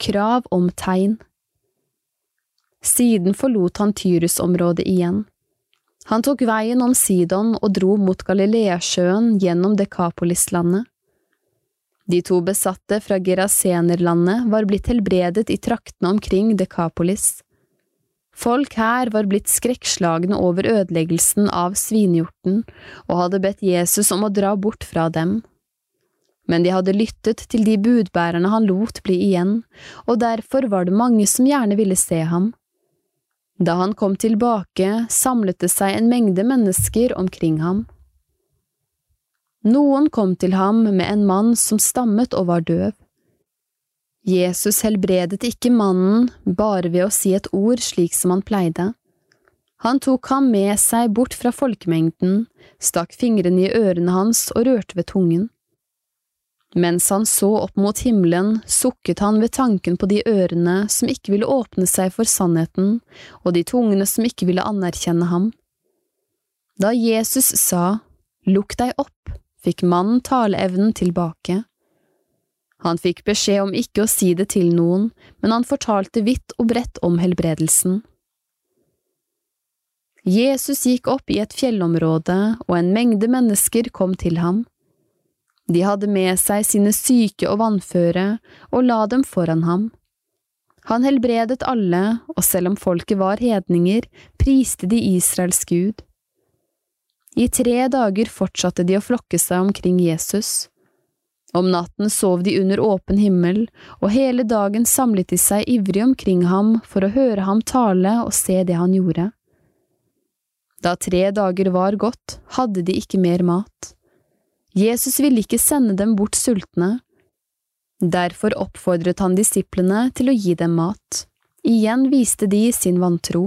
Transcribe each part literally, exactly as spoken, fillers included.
krav om tegn. Siden forlot han Tyrus-området igjen. Han tok veien om Sidon og dro mot Galileasjøen gjennom Dekapolis-landet. De to besatte fra Gerasenerlandet var blitt helbredet i traktene omkring Dekapolis. Folk her var blitt skrekkslagne over ødeleggelsen av svinhjorten og hadde bedt Jesus om å dra bort fra dem. Men de hadde lyttet til de budbærerne han lot bli igjen, og derfor var det mange som gjerne ville se ham. Da han kom tilbake, samlet det seg en mengde mennesker omkring ham. Noen kom til ham med en mann som stammet og var døv. Jesus helbredet ikke mannen bare ved å si et ord slik som han pleide. Han tok ham med seg bort fra folkemengden, stakk fingrene i ørene hans og rørte ved tungen. Mens han så opp mot himmelen, sukket han ved tanken på de ørene som ikke ville åpne seg for sannheten, og de tungene som ikke ville anerkjenne ham. Da Jesus sa, «Lukk deg opp», fikk mannen taleevnen tilbake. Han fikk beskjed om ikke å si det til noen, men han fortalte vidt og bredt om helbredelsen. Jesus gikk opp i et fjellområde, og en mengde mennesker kom til ham. De hadde med seg sine syke og vannføre, og la dem foran ham. Han helbredet alle, og selv om folket var hedninger, priste de Israels Gud. I tre dager fortsatte de å flokke seg omkring Jesus. Om natten sov de under åpen himmel, og hele dagen samlet de seg ivrig omkring ham for å høre ham tale og se det han gjorde. Da tre dager var gått, hadde de ikke mer mat. Jesus ville ikke sende dem bort sultne. Derfor oppfordret han disiplene til å gi dem mat. Igjen viste de sin vantro.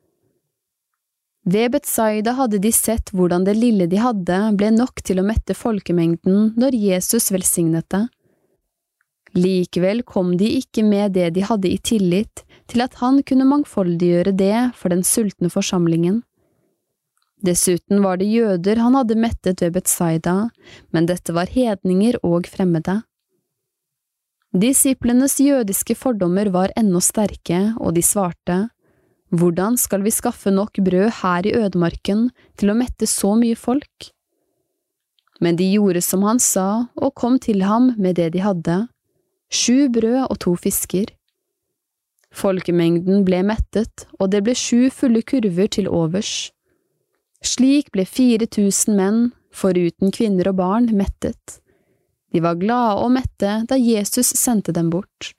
Ved Betsaida hadde de sett hvordan det lille de hadde ble nok til å mette folkemengden når Jesus velsignet det. Likevel kom de ikke med det de hadde i tillit til at han kunne mangfoldiggjøre det for den sultne forsamlingen. Dessuten var det jøder han hadde mettet ved Betsaida, men dette var hedninger og fremmede. Disiplenes jødiske fordommer var ennå sterke, og de svarte, «Hvordan skal vi skaffe nok brød her i ødemarken til å mette så mye folk?» Men de gjorde som han sa, og kom til ham med det de hadde, sju brød og to fisker. Folkemengden ble mettet, og det ble sju fulle kurver til overs. Slik ble fire tusen menn, foruten kvinner og barn, mettet. De var glade og mette da Jesus sendte dem bort.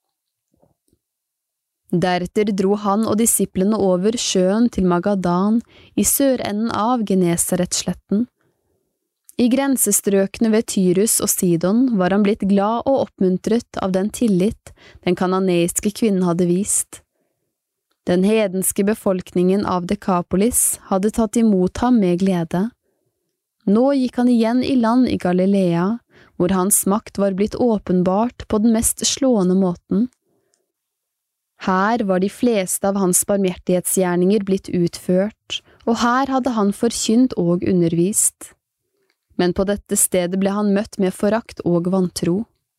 Deretter dro han og disiplene over sjøen til Magadan i sørenden av Genesaretsletten. I grensestrøkene ved Tyrus og Sidon var han blitt glad og oppmuntret av den tillit den kananeiske kvinnen hadde vist. Den hedenske befolkningen av Dekapolis hadde tatt imot ham med glede. Nå gikk han igjen i land i Galilea, hvor hans makt var blitt åpenbart på den mest slående måten. Her var de fleste av hans barmhjertighetsgjerninger blitt utført, og her hadde han forkynt og undervist. Men på dette stedet ble han møtt med forakt og vantro.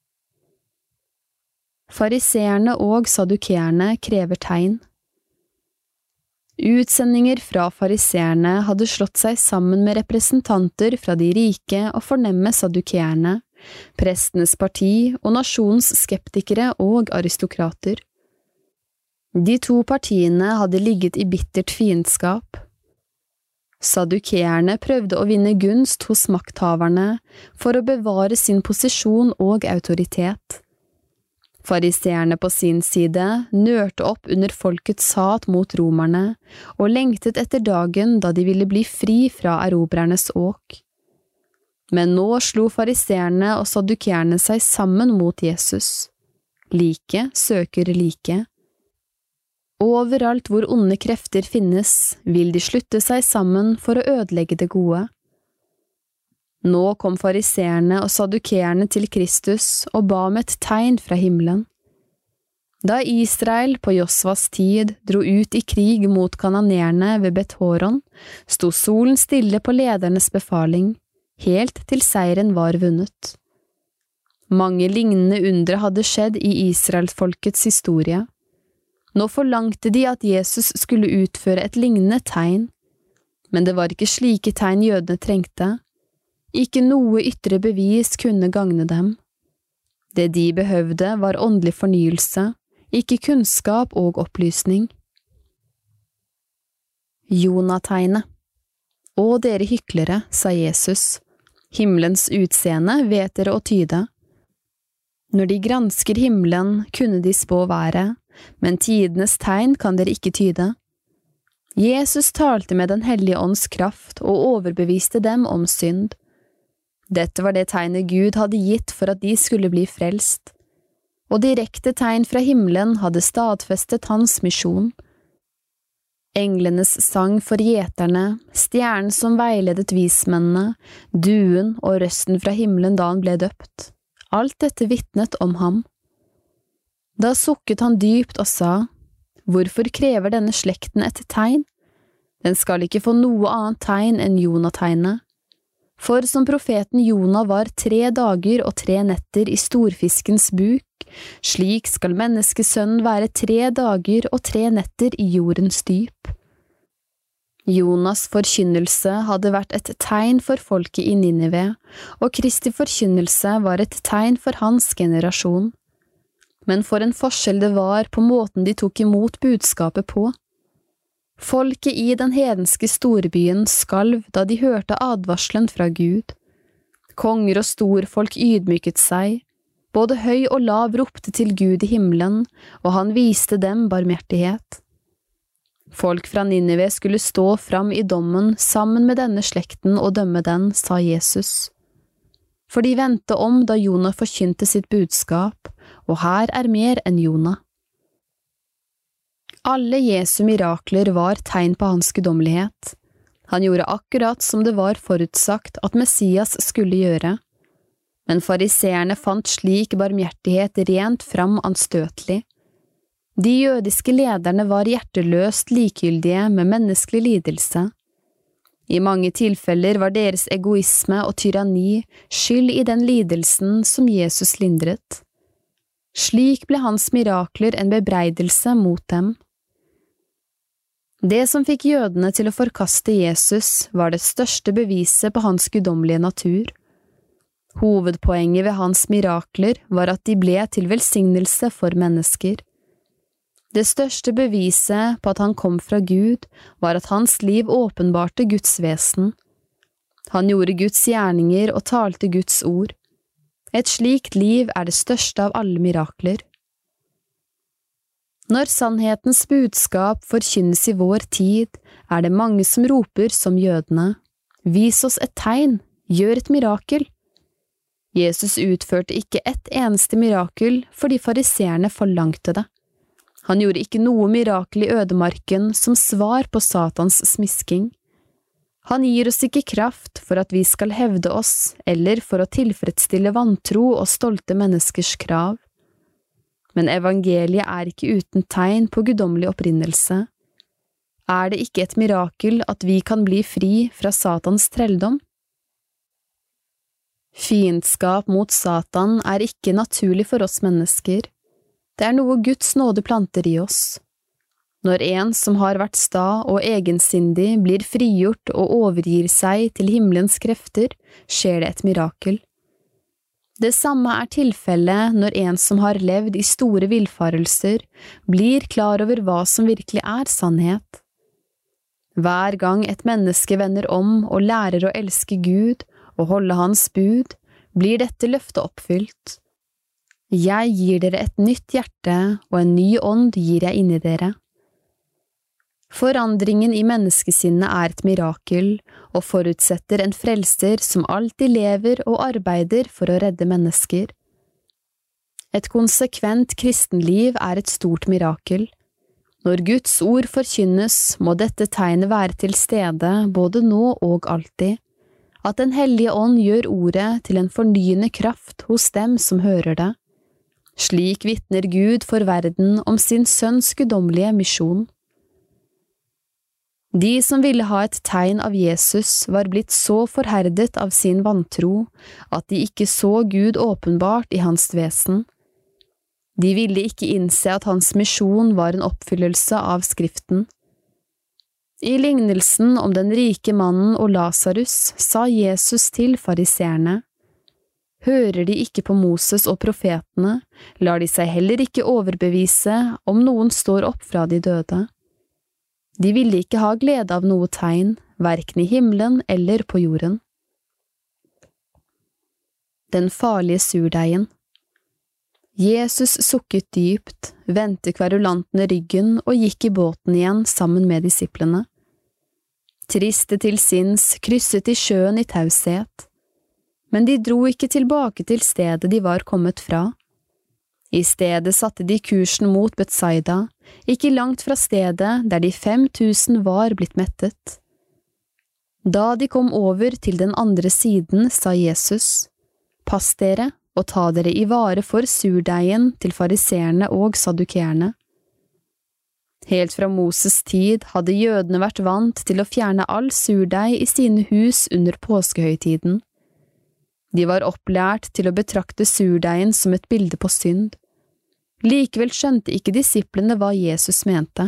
Fariseerne og sadukeerne krever tegn. Utsendinger fra fariseerne hadde slått seg sammen med representanter fra de rike og fornemme sadukeerne, prestenes parti og nasjonens skeptikere og aristokrater. De to partiene hadde ligget i bittert fiendskap. Sadukeerne prøvde å vinne gunst hos makthaverne for å bevare sin posisjon og autoritet. Fariseerne på sin side nørte opp under folkets hat mot romerne og lengtet etter dagen da de ville bli fri fra erobrernes åk. Men nå slo fariseerne og sadukeerne seg sammen mot Jesus. Like søker like. Overalt hvor onde krefter finnes, vil de slutte seg sammen for å ødelegge det gode. Nå kom fariseerne og sadukeerne til Kristus og ba om et tegn fra himmelen. Da Israel på Josvas tid dro ut i krig mot kananeerne ved Bet-Horon, sto solen stille på ledernes befaling, helt til seieren var vunnet. Mange lignende undre hadde skjedd i Israelsfolkets historie. Nå forlangte de at Jesus skulle utføre et lignende tegn, men det var ikke slike tegn jødene trengte. Ikke noe ytre bevis kunne gagne dem. Det de behøvde var åndelig fornyelse, ikke kunnskap og opplysning. Jonategnet. Å dere hyklere, sa Jesus, himmelens utseende vet dere å tyde. Når de gransker himmelen, kunne de spå været, men tidenes tegn kan dere ikke tyde. Jesus talte med den hellige ånds kraft og overbeviste dem om synd. Dette var det tegnet Gud hadde gitt for at de skulle bli frelst, og direkte tegn fra himmelen hadde stadfestet hans misjon. Englenes sang for gjeterne, stjernen som veiledet vismennene, duen og røsten fra himmelen da han ble døpt. Alt dette vitnet om ham. Da sukket han dypt og sa, «Hvorfor krever denne slekten et tegn? Den skal ikke få noe annet tegn enn Jonategnet. For som profeten Jona var tre dager og tre netter i storfiskens buk, slik skal menneskesønnen være tre dager og tre netter i jordens dyp.» Jonas' forkynnelse hadde vært et tegn for folket i Ninive, og Kristi forkynnelse var et tegn for hans generasjon. Men for en forskjell det var på måten de tok imot budskapet på. Folket i den hedenske storbyen skalv da de hørte advarselen fra Gud. Konger og storfolk ydmyket seg, både høy og lav ropte til Gud i himmelen, og han viste dem barmhjertighet. Folk fra Ninive skulle stå fram i dommen sammen med denne slekten og dømme den, sa Jesus. For de vendte om da Jona forkynte sitt budskap, og her er mer enn Jona. Alle Jesu mirakler var tegn på hans guddommelighet. Han gjorde akkurat som det var forutsagt at Messias skulle gjøre. Men fariseerne fant slik barmhjertighet rent fram anstøtelig. De jødiske lederne var hjerteløst likegyldige med menneskelig lidelse. I mange tilfeller var deres egoisme og tyranni skyld i den lidelsen som Jesus lindret. Slik ble hans mirakler en bebreidelse mot dem. Det som fikk jødene til å forkaste Jesus, var det største beviset på hans guddommelige natur. Hovedpoenget ved hans mirakler var at de ble til velsignelse for mennesker. Det største beviset på at han kom fra Gud, var at hans liv åpenbarte Guds vesen. Han gjorde Guds gjerninger og talte Guds ord. Et slikt liv er det største av alle mirakler. Når sannhetens budskap forkynnes i vår tid, er det mange som roper som jødene, «Vis oss et tegn, gjør et mirakel!» Jesus utførte ikke ett eneste mirakel fordi fariseerne forlangte det. Han gjorde ikke noe mirakel i ødemarken som svar på Satans smisking. Han gir oss ikke kraft for at vi skal hevde oss, eller for å tilfredsstille vantro og stolte menneskers krav. Men evangeliet er ikke uten tegn på guddommelig opprinnelse. Er det ikke et mirakel at vi kan bli fri fra Satans trelldom? Fiendskap mot Satan er ikke naturlig for oss mennesker. Det er noe Guds nåde planter i oss. Når en som har vært sta og egensindig blir frigjort og overgir seg til himmelens krefter, skjer det et mirakel. Det samme er tilfellet når en som har levd i store villfarelser, blir klar over hva som virkelig er sannhet. Hver gang et menneske vender om og lærer å elske Gud og holde hans bud, blir dette løftet oppfylt. Jeg gir dere et nytt hjerte, og en ny ånd gir jeg inni dere. Forandringen i menneskesinnet er et mirakel, og forutsetter en frelser som alltid lever og arbeider for å redde mennesker. Et konsekvent kristenliv er et stort mirakel. Når Guds ord forkynnes, må dette tegnet være til stede både nå og alltid, at den hellige ånd gjør ordet til en fornyende kraft hos dem som hører det. Slik vitner Gud for verden om sin sønns guddommelige misjon. De som ville ha et tegn av Jesus var blitt så forherdet av sin vantro at de ikke så Gud åpenbart i hans vesen. De ville ikke innse at hans misjon var en oppfyllelse av Skriften. I lignelsen om den rike mannen og Lazarus sa Jesus til fariseerne: Hører de ikke på Moses og profetene, lar de seg heller ikke overbevise om noen står opp fra de døde. De ville ikke ha glede av noe tegn, hverken i himmelen eller på jorden. Den farlige surdeigen. Jesus sukket dypt, vendte kverulantene ryggen og gikk i båten igjen sammen med disiplene. Triste til sinns krysset de sjøen i taushet, men de dro ikke tilbake til stedet de var kommet fra. I stedet satte de kursen mot Betsaida, ikke langt fra stedet der de fem tusen var blitt mettet. Da de kom over til den andre siden, sa Jesus: Pass dere og ta dere i vare for surdeigen til fariseerne og sadukeerne. Helt fra Moses tid hadde jødene vært vant til å fjerne all surdeig i sine hus under påskehøytiden. De var opplært til å betrakte surdeigen som et bilde på synd. Likevel skjønte ikke disiplene hva Jesus mente.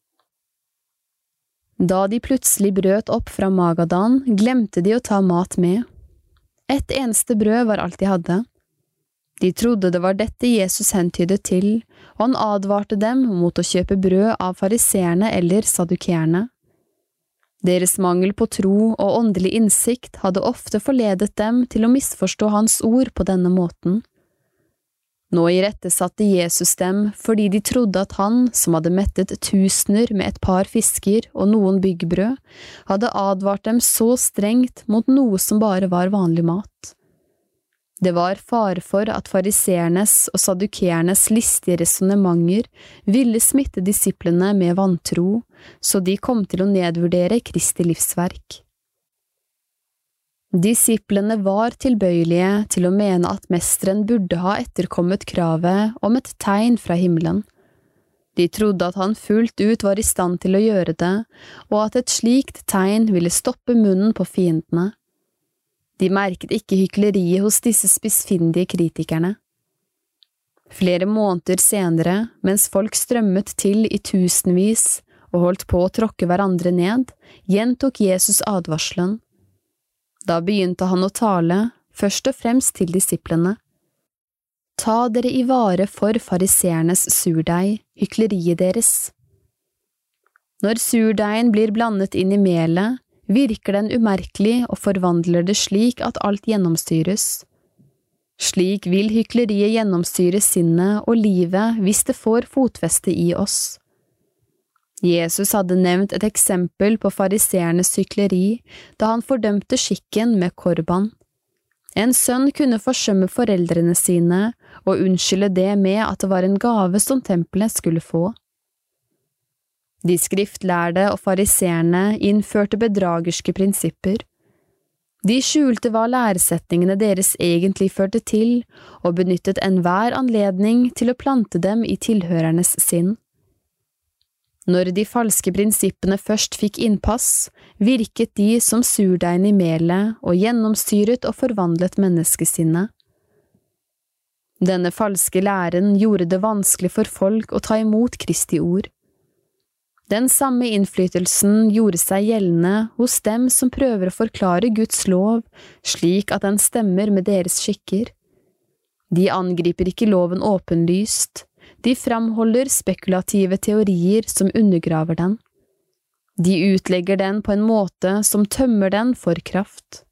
Da de plutselig brøt opp fra Magadan, glemte de å ta mat med. Et eneste brød var alt de hadde. De trodde det var dette Jesus hentydet til, og han advarte dem mot å kjøpe brød av fariseerne eller sadukeerne. Deres mangel på tro og åndelig innsikt hadde ofte forledet dem til å misforstå hans ord på denne måten. Nå irettesatte Jesus dem fordi de trodde at han, som hadde mettet tusener med et par fisker og noen byggbrød, hadde advart dem så strengt mot noe som bare var vanlig mat. Det var fare for at fariseernes og sadukeernes listige resonementer ville smitte disiplene med vantro, så de kom til å nedvurdere Kristi livsverk. Disiplene var tilbøyelige til å mene at mesteren burde ha etterkommet kravet om et tegn fra himmelen. De trodde at han fullt ut var i stand til å gjøre det, og at et slikt tegn ville stoppe munnen på fiendene. De merket ikke hykleriet hos disse spissfindige kritikerne. Flere måneder senere, mens folk strømmet til i tusenvis og holdt på å tråkke hverandre ned, gjentok Jesus advarselen. Da begynte han å tale, først og fremst til disiplene. Ta dere i vare for fariseernes surdeig, hykleriet deres. Når surdeigen blir blandet inn i melet, virker den umerkelig og forvandler det slik at alt gjennomstyres. Slik vil hykleriet gjennomstyre sinnet og livet hvis det får fotfeste i oss. Jesus hadde nevnt et eksempel på fariseernes hykleri da han fordømte skikken med korban. En sønn kunne forsømme foreldrene sine og unnskylde det med at det var en gave som tempelet skulle få. De skriftlærde og fariseerne innførte bedragerske prinsipper. De skjulte hva læresetningene deres egentlig førte til, og benyttet enhver anledning til å plante dem i tilhørernes sinn. Når de falske prinsippene først fikk innpass, virket de som surdeigen i melet og gjennomstyret og forvandlet menneskesinnet. Denne falske læren gjorde det vanskelig for folk å ta imot Kristi ord. Den samme innflytelsen gjorde seg gjeldende hos dem som prøver å forklare Guds lov slik at den stemmer med deres skikker. De angriper ikke loven åpenlyst, de framholder spekulative teorier som undergraver den. De utlegger den på en måte som tømmer den for kraft.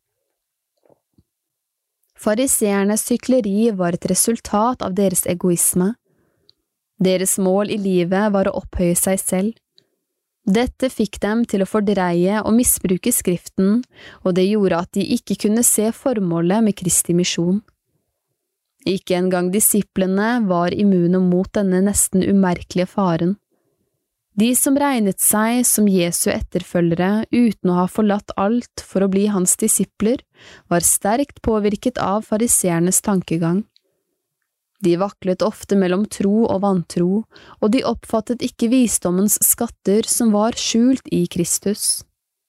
Fariseernes hykleri var et resultat av deres egoisme. Deres mål i livet var å opphøye seg selv. Dette fikk dem til å fordreie og misbruke Skriften, og det gjorde at de ikke kunne se formålet med Kristi misjon. Ikke engang disiplene var immune mot denne nesten umerkelige faren. De som regnet seg som Jesu etterfølgere uten å ha forlatt alt for å bli hans disipler, var sterkt påvirket av fariseernes tankegang. De vaklet ofte mellom tro og vantro, og de oppfattet ikke visdommens skatter som var skjult i Kristus.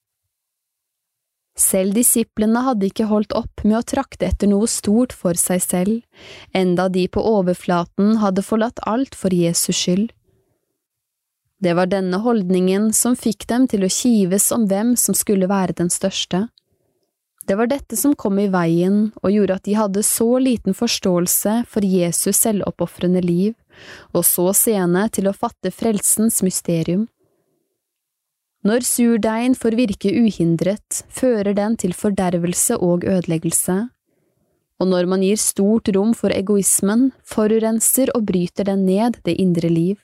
Selv disiplene hadde ikke holdt opp med å trakte etter noe stort for seg selv, enda de på overflaten hadde forlatt alt for Jesus skyld. Det var denne holdningen som fikk dem til å kives om hvem som skulle være den største. Det var dette som kom i veien og gjorde at de hadde så liten forståelse for Jesus selvoppofrende liv, og så sene til å fatte frelsens mysterium. Når surdeigen får virke uhindret, fører den til fordervelse og ødeleggelse, og når man gir stort rom for egoismen, forurenser og bryter den ned det indre liv.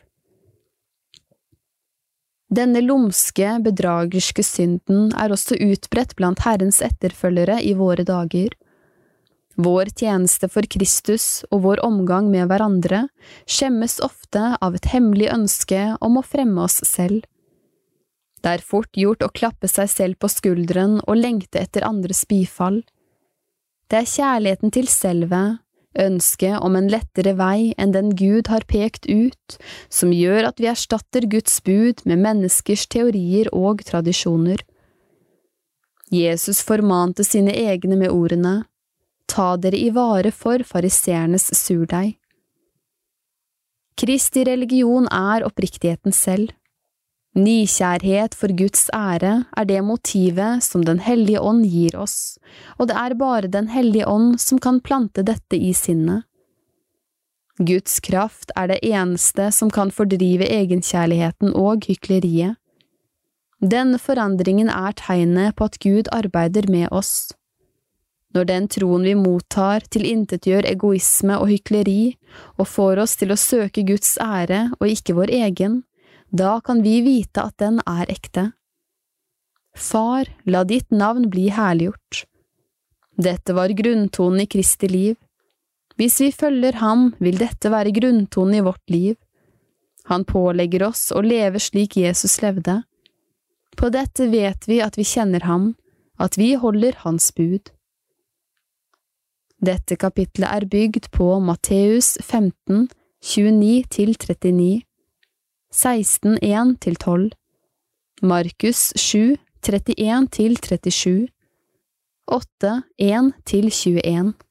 Denne lumske, bedragerske synden er også utbredt blant Herrens etterfølgere i våre dager. Vår tjeneste for Kristus og vår omgang med hverandre skjemmes ofte av et hemmelig ønske om å fremme oss selv. Det er fort gjort å klappe seg selv på skulderen og lengte etter andres bifall. Det er kjærligheten til selve, ønsket om en lettere vei enn den Gud har pekt ut, som gjør at vi erstatter Guds bud med menneskers teorier og tradisjoner. Jesus formante sine egne med ordene: «Ta dere i vare for fariseernes surdeig». Kristi religion er oppriktigheten selv. Nykjærhet for Guds ære er det motivet som Den hellige ånd gir oss, og det er bare Den hellige ånd som kan plante dette i sinnet. Guds kraft er det eneste som kan fordrive egenkjærligheten og hykleriet. Denne forandringen er tegnet på at Gud arbeider med oss. Når den troen vi mottar tilintetgjør egoisme og hykleri, og får oss til å søke Guds ære og ikke vår egen, da kan vi vite at den er ekte. Far, la ditt navn bli herliggjort. Dette var grunntonen i Kristi liv. Hvis vi følger ham, vil dette være grunntonen i vårt liv. Han pålegger oss å leve slik Jesus levde. På dette vet vi at vi kjenner ham, at vi holder hans bud. Dette kapitlet er bygd på Matteus femten, tjueni til trettini, seksten, en til tolv, Markus sju, trettien til trettisju, åtte, en til tjueen.